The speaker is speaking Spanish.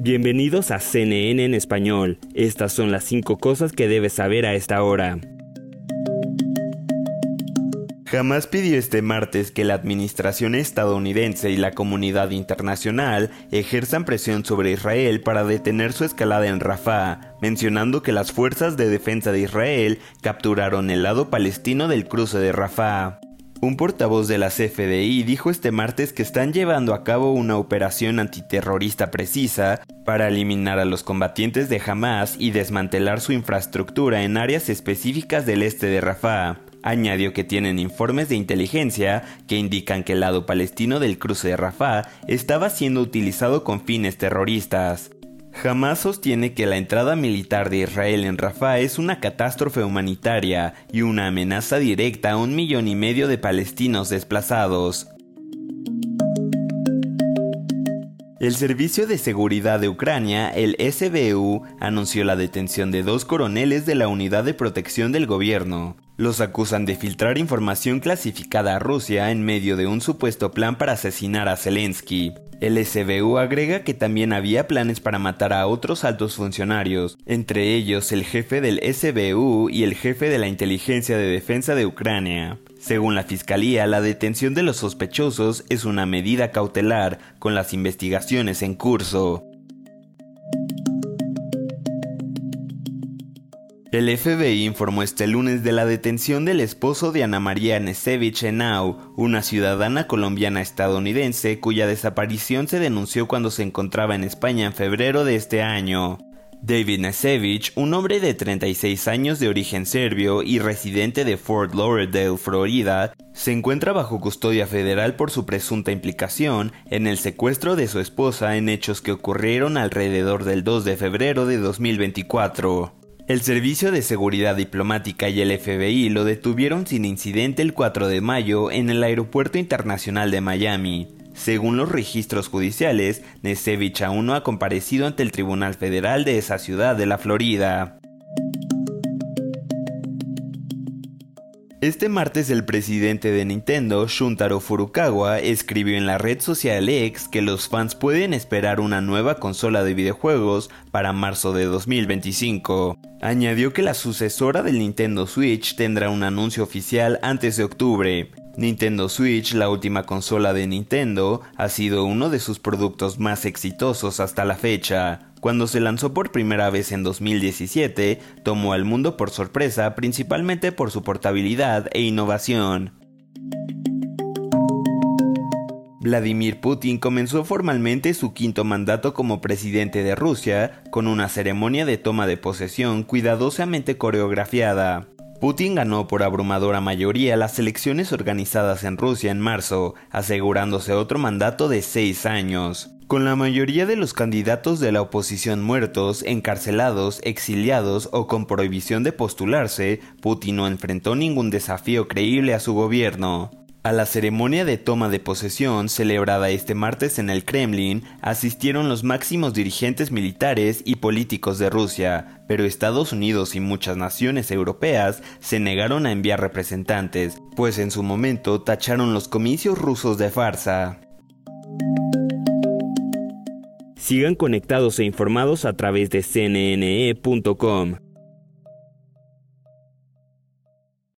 Bienvenidos a CNN en español. Estas son las 5 cosas que debes saber a esta hora. Hamás pidió este martes que la administración estadounidense y la comunidad internacional ejerzan presión sobre Israel para detener su escalada en Rafah, mencionando que las fuerzas de defensa de Israel capturaron el lado palestino del cruce de Rafah. Un portavoz de la CFDI dijo este martes que están llevando a cabo una operación antiterrorista precisa para eliminar a los combatientes de Hamás y desmantelar su infraestructura en áreas específicas del este de Rafah. Añadió que tienen informes de inteligencia que indican que el lado palestino del cruce de Rafah estaba siendo utilizado con fines terroristas. Hamás sostiene que la entrada militar de Israel en Rafah es una catástrofe humanitaria y una amenaza directa a 1,5 millones de palestinos desplazados. El Servicio de Seguridad de Ucrania, el SBU, anunció la detención de 2 coroneles de la Unidad de Protección del Gobierno. Los acusan de filtrar información clasificada a Rusia en medio de un supuesto plan para asesinar a Zelensky. El SBU agrega que también había planes para matar a otros altos funcionarios, entre ellos el jefe del SBU y el jefe de la Inteligencia de Defensa de Ucrania. Según la Fiscalía, la detención de los sospechosos es una medida cautelar, con las investigaciones en curso. El FBI informó este lunes de la detención del esposo de Ana María Knežević Henao, una ciudadana colombiana estadounidense cuya desaparición se denunció cuando se encontraba en España en febrero de este año. David Knežević, un hombre de 36 años de origen serbio y residente de Fort Lauderdale, Florida, se encuentra bajo custodia federal por su presunta implicación en el secuestro de su esposa en hechos que ocurrieron alrededor del 2 de febrero de 2024. El Servicio de Seguridad Diplomática y el FBI lo detuvieron sin incidente el 4 de mayo en el Aeropuerto Internacional de Miami. Según los registros judiciales, Knežević aún no ha comparecido ante el Tribunal Federal de esa ciudad de la Florida. Este martes el presidente de Nintendo, Shuntaro Furukawa, escribió en la red social X que los fans pueden esperar una nueva consola de videojuegos para marzo de 2025. Añadió que la sucesora del Nintendo Switch tendrá un anuncio oficial antes de octubre. Nintendo Switch, la última consola de Nintendo, ha sido uno de sus productos más exitosos hasta la fecha. Cuando se lanzó por primera vez en 2017, tomó al mundo por sorpresa principalmente por su portabilidad e innovación. Vladimir Putin comenzó formalmente su 5º mandato como presidente de Rusia con una ceremonia de toma de posesión cuidadosamente coreografiada. Putin ganó por abrumadora mayoría las elecciones organizadas en Rusia en marzo, asegurándose otro mandato de 6 años. Con la mayoría de los candidatos de la oposición muertos, encarcelados, exiliados o con prohibición de postularse, Putin no enfrentó ningún desafío creíble a su gobierno. A la ceremonia de toma de posesión, celebrada este martes en el Kremlin, asistieron los máximos dirigentes militares y políticos de Rusia, pero Estados Unidos y muchas naciones europeas se negaron a enviar representantes, pues en su momento tacharon los comicios rusos de farsa. Sigan conectados e informados a través de cnne.com.